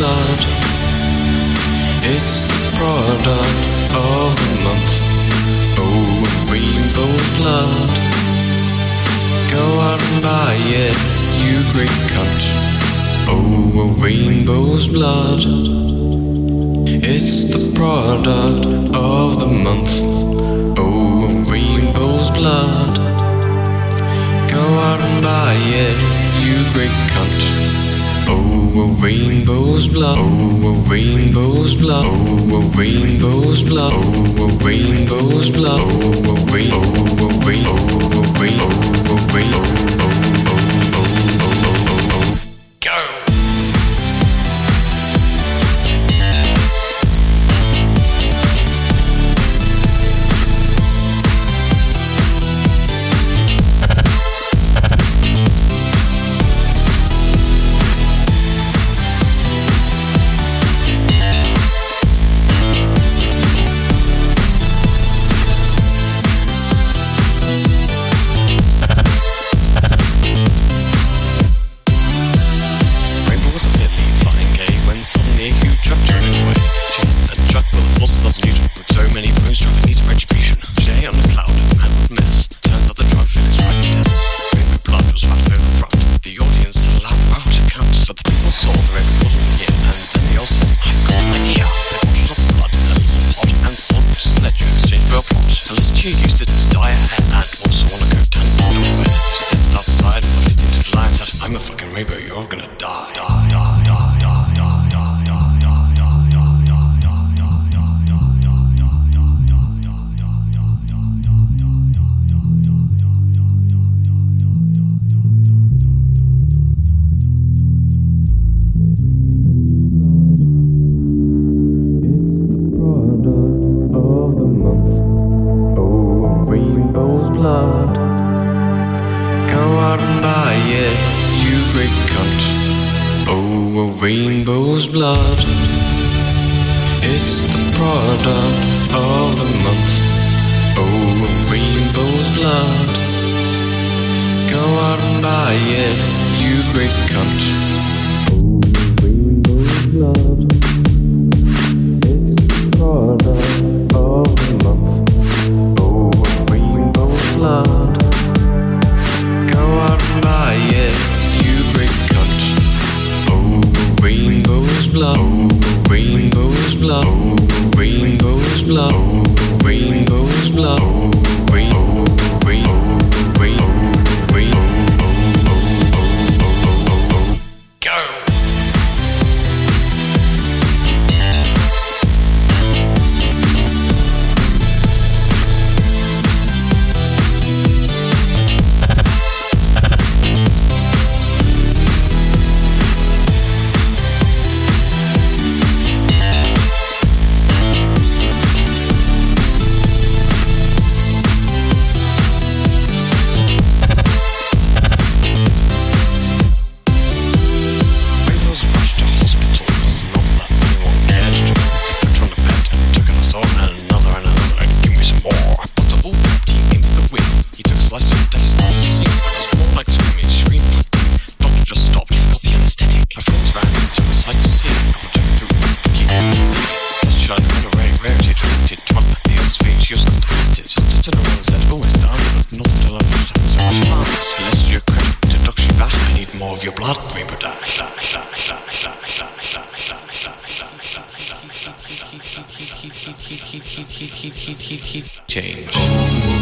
blood. It's the product of the month. Oh, rainbow's blood. Go out and buy it, you great cunt. Oh, rainbow's blood. It's the product of the month. Oh, rainbow's blood. Go out and buy it, you great cunt. Oh, rainbow's blood. Oh, rainbow's blood. Oh, rainbow's blood. Oh, rainbow's blood. Oh, go. I'm a fucking rainbow, you're gonna die. Rainbow's blood. It's the product of the month. Oh, rainbow's blood. Go out and buy it, you great cunt. Oh, rainbow's blood. It's the product of the month. Oh, rainbow's blood. Go out and buy it, you great cunt. Rainbow's blood, oh, rainbow's blood, oh, rainbow's blood, oh, rainbow's blood, oh, rainbow, rainbow, rainbow, rainbow, go! More of your blood, Rainbow Dash. Change.